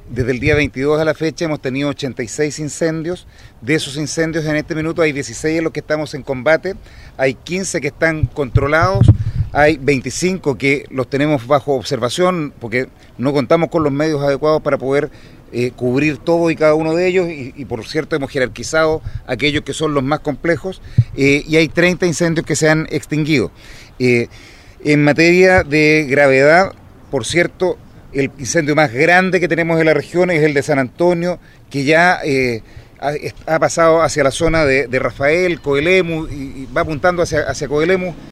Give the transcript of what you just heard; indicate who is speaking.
Speaker 1: Desde el día 22 a la fecha hemos tenido 86 incendios. De esos incendios en este minuto hay 16 en los que estamos en combate, hay 15 que están controlados, hay 25 que los tenemos bajo observación porque no contamos con los medios adecuados para poder cubrir todo y cada uno de ellos y por cierto hemos jerarquizado aquellos que son los más complejos y hay 30 incendios que se han extinguido. En materia de gravedad, por cierto, el incendio más grande que tenemos en la región es el de San Antonio, que ya ha pasado hacia la zona de Rafael, Coelemu, y va apuntando hacia Coelemu.